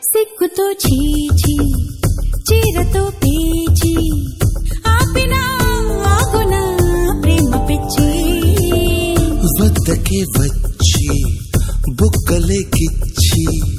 సిగ్గుతో చీచి చీరతో పేచి ఆపినా ఆగునా ప్రేమ పిచ్చి వద్దకే వచ్చి బుక్కలేకిచ్చి